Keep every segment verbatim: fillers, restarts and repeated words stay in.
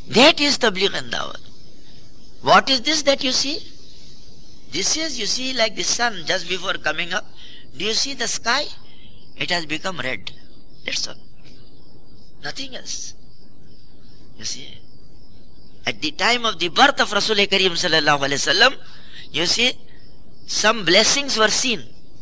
That is Tabligh and Dawat. What is this that you see? This is, you see, like the sun just before coming up. Do you see the sky? It has become red. That's all. Nothing else. You see, at the time of the birth of Rasul Kareem sallallahu alaihi wasallam, you see, some blessings were seen.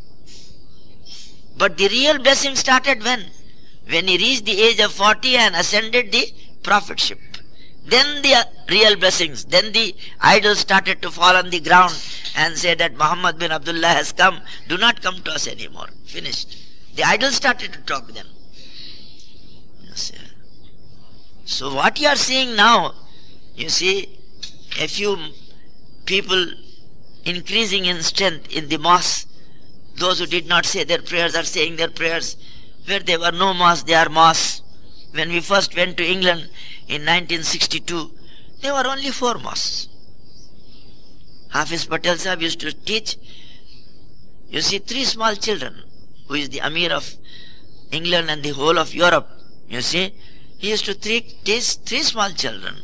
But the real blessing started when? When he reached the age of forty and ascended the prophetship. Then the real blessings, then the idols started to fall on the ground and say that Muhammad bin Abdullah has come, do not come to us anymore. Finished. The idols started to talk then. You see. So what you are seeing now, you see, a few people increasing in strength in the mosque. Those who did not say their prayers are saying their prayers. Where there were no mosques, there are mosques. When we first went to England in nineteen sixty-two, there were only four mosques. Hafiz Patel Sahib used to teach, you see, three small children, who is the Amir of England and the whole of Europe. You see, he used to teach three small children.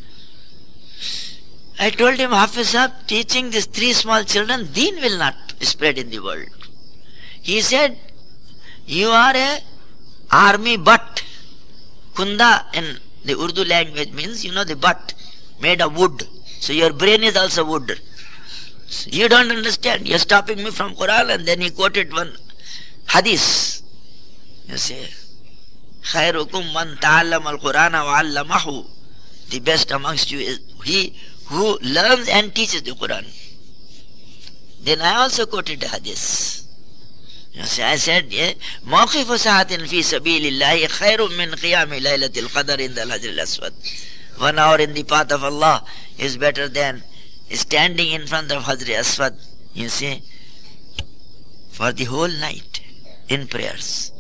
I told him, Hafiz Sahib, teaching these three small children, deen will not spread in the world. He said, you are a army butt. Kunda in the Urdu language means, you know, the butt made of wood. So your brain is also wood. So you don't understand. You're stopping me from Quran, and then he quoted one hadith. You see, khairukum man ta'allam al-Qur'ana wa 'allamahu. The best amongst you is he who learns and teaches the Quran. Then I also quoted the hadith. You see, I said, Mawqifu sa'atin fi sabilillahi khairun min qiyami laylatil qadr inda al-hajr al-aswad. One hour in the path of Allah is better than standing in front of Hajr Aswad, you see, for the whole night in prayers.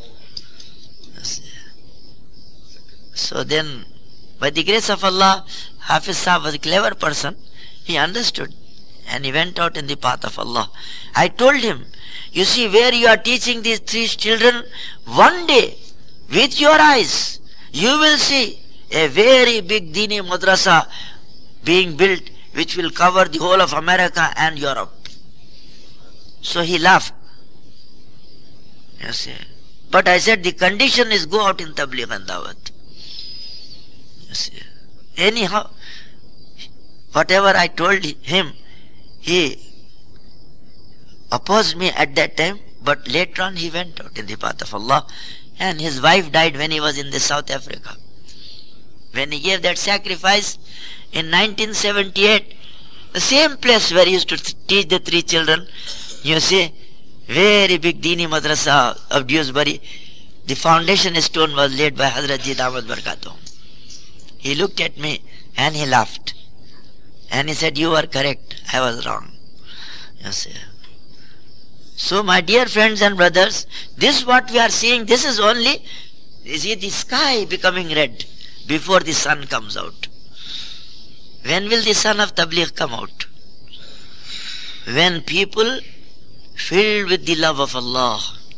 So then, by the grace of Allah, Hafiz Sahib was a clever person. He understood and he went out in the path of Allah. I told him, you see, where you are teaching these three children, one day, with your eyes, you will see a very big Dini madrasa being built, which will cover the whole of America and Europe. So he laughed. You see. But I said, the condition is go out in Tabligh and Dawat. You see. Anyhow, whatever I told him, he opposed me at that time, but later on he went out in the path of Allah, and his wife died when he was in the South Africa. When he gave that sacrifice in nineteen seventy-eight, the same place where he used to teach the three children, you see, very big Dini madrasa of Dewsbury, the foundation stone was laid by Hazrat Ji Damat Barakatum. He looked at me and he laughed. And he said, you are correct, I was wrong. You see. So my dear friends and brothers, this what we are seeing, this is only, you see, the sky becoming red before the sun comes out. When will the sun of Tabligh come out? When people filled with the love of Allah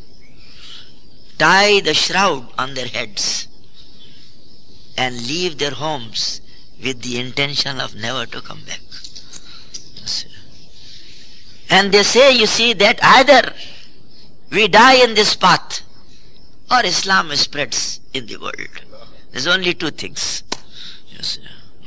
tie the shroud on their heads and leave their homes with the intention of never to come back. And they say, you see, that either we die in this path or Islam spreads in the world. There's only two things. You see.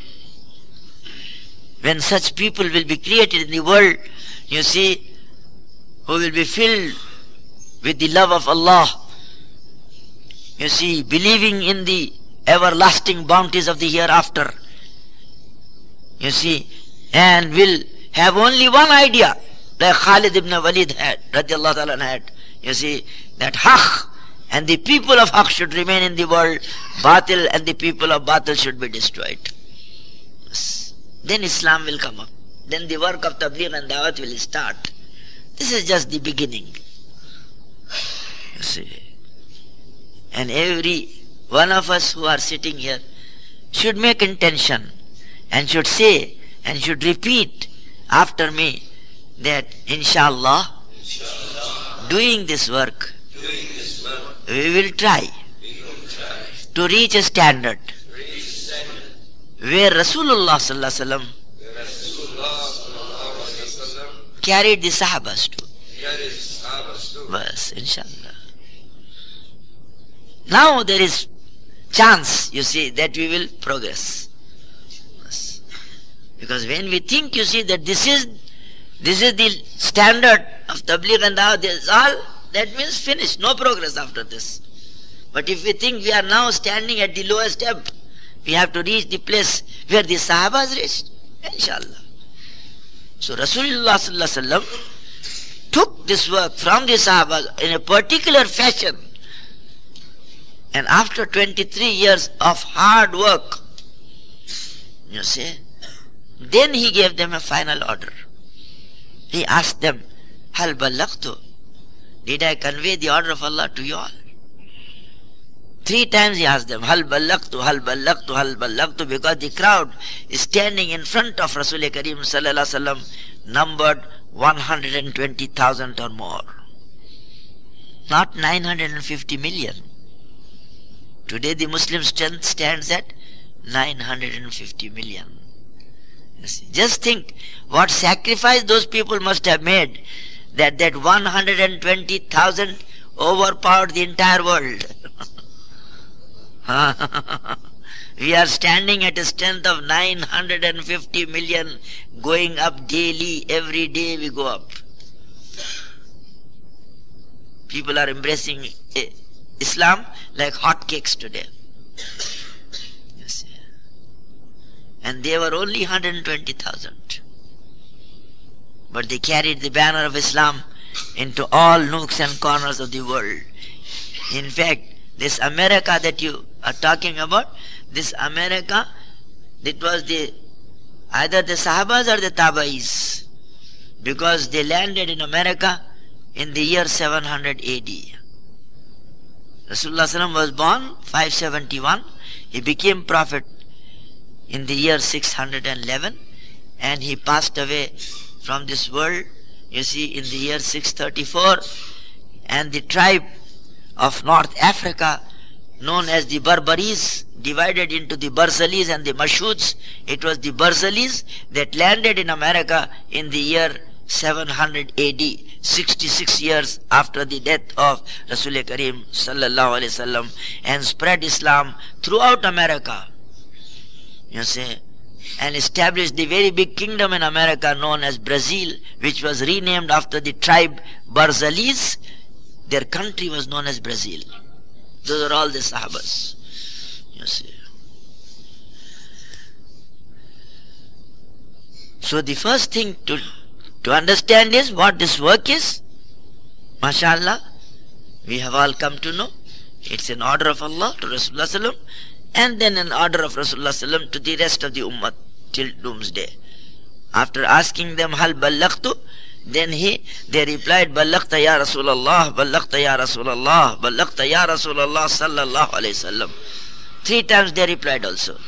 When such people will be created in the world, you see, who will be filled with the love of Allah, you see, believing in the everlasting bounties of the hereafter, you see, and will have only one idea, like Khalid ibn Walid had, radiallahu ta'ala had, you see, that Haqq and the people of Haqq should remain in the world, Batil and the people of Batil should be destroyed. Then Islam will come up. Then the work of Tabligh and Dawat will start. This is just the beginning. You see. And every one of us who are sitting here should make intention and should say and should repeat after me that inshallah, inshallah doing this work, doing this work we will try, we will try to reach a standard, reach standard where Rasulullah sallallahu alaihi wasallam carried the Sahabas to. Bas, inshallah. Now there is chance, you see, that we will progress. Bas. Because when we think, you see, that this is this is the standard of Tabligh and Dawah, this is all, that means finished, no progress after this. But if we think we are now standing at the lowest step, we have to reach the place where the Sahabas reached, inshallah. So Rasulullah sallallahu alaihi wasallam took this work from the Sahabas in a particular fashion, and after twenty-three years of hard work, you see, then he gave them a final order. He asked them, Hal ballaghtu? Did I convey the order of Allah to you all? Three times he asked them, Hal ballaghtu, Hal ballaghtu, Hal ballaghtu, because the crowd is standing in front of Rasul Kareem sallallahu alaihi wasallam, numbered one hundred twenty thousand or more. Not nine hundred fifty million. Today the Muslim strength stands at nine hundred fifty million. Just think what sacrifice those people must have made, that that one hundred twenty thousand overpowered the entire world. We are standing at a strength of nine hundred fifty million, going up daily, every day we go up. People are embracing Islam like hotcakes today. And they were only one hundred twenty thousand. But they carried the banner of Islam into all nooks and corners of the world. In fact, this America that you are talking about, this America, it was the either the Sahabas or the Taba'is, because they landed in America in the year seven hundred A D. Rasulullah was born five seventy-one. He became prophet in the year six hundred eleven, and he passed away from this world, you see, in the year six thirty-four. And the tribe of North Africa, known as the Barbaris, divided into the Barzalis and the Mashuds. It was the Barzalis that landed in America in the year seven hundred A D, sixty-six years after the death of Rasul Kareem sallallahu alaihi wasallam, and spread Islam throughout America, you see, and established the very big kingdom in America known as Brazil, which was renamed after the tribe Barzalis. Their country was known as Brazil. Those are all the Sahabas, you see. So the first thing to To understand is what this work is. MashaAllah, we have all come to know. It's an order of Allah to Rasulullah sallam, and then an order of Rasulullah sallam to the rest of the ummah till doomsday. After asking them, Hal ballaghtu? Then he, they replied, Ballaghta ya Rasulallah, Ballaghta ya Rasulallah, Ballaghta ya Rasulallah sallallahu alayhi wasallam. Three times they replied also.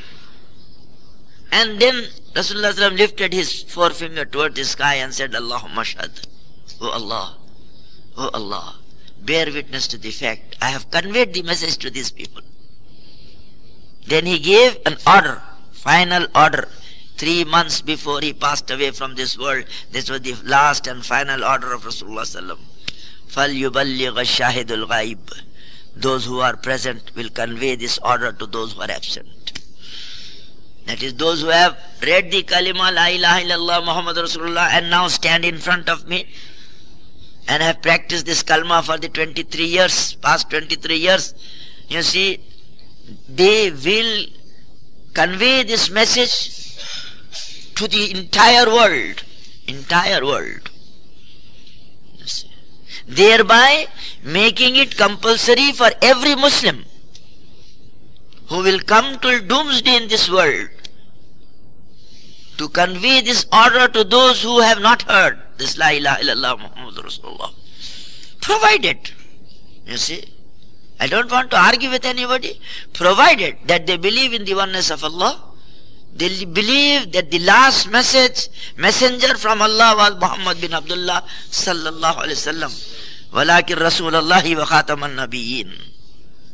And then Rasulullah sallam lifted his forefinger toward the sky and said, Allahumma shahad. O Allah, O Allah, bear witness to the fact, I have conveyed the message to these people. Then he gave an order, final order, three months before he passed away from this world. This was the last and final order of Rasulullah sallam. فَلْيُبَلِّغَ الشَّاهِدُ الْغَائِبِ. Those who are present will convey this order to those who are absent. That is, those who have read the kalima La ilaha illallah Muhammad Rasulullah and now stand in front of me and have practiced this kalma for the twenty-three years, past twenty-three years, you see, they will convey this message to the entire world, entire world. You see, thereby making it compulsory for every Muslim who will come till doomsday in this world to convey this order to those who have not heard this La ilaha illallah Muhammad Rasulullah. Provided, you see, I don't want to argue with anybody, provided that they believe in the oneness of Allah, they believe that the last message, messenger from Allah was Muhammad bin Abdullah sallallahu alaihi wasallam, walakin Rasulullahi wa khataman nabiyyin.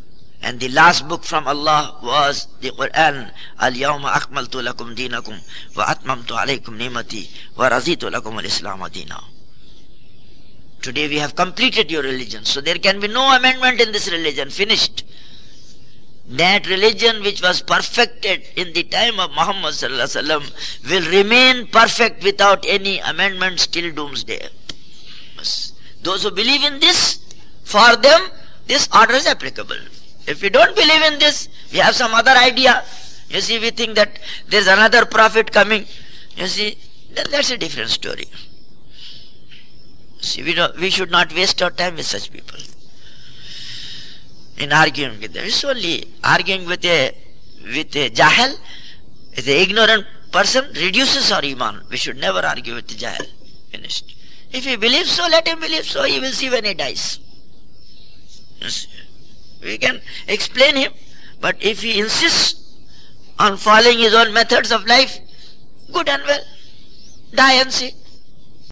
And the last book from Allah was the Quran. Al-yawma akmaltu lakum dinakum wa atmamtu alaykum nimati wa razitu lakum al-islam dina. Today we have completed your religion. So there can be no amendment in this religion. Finished. That religion which was perfected in the time of Muhammad sallallahu alaihi wasallam will remain perfect without any amendments till doomsday. Those who believe in this, for them this order is applicable. If we don't believe in this, we have some other idea. You see, we think that there is another prophet coming. You see, then that's a different story. See, we, don't, we should not waste our time with such people in arguing with them. It's only arguing with a with a jahil, with an ignorant person, reduces our iman. We should never argue with the jahil. Finished. If he believes so, let him believe so. He will see when he dies. Yes. We can explain him, but if he insists on following his own methods of life, good and well. Die and see.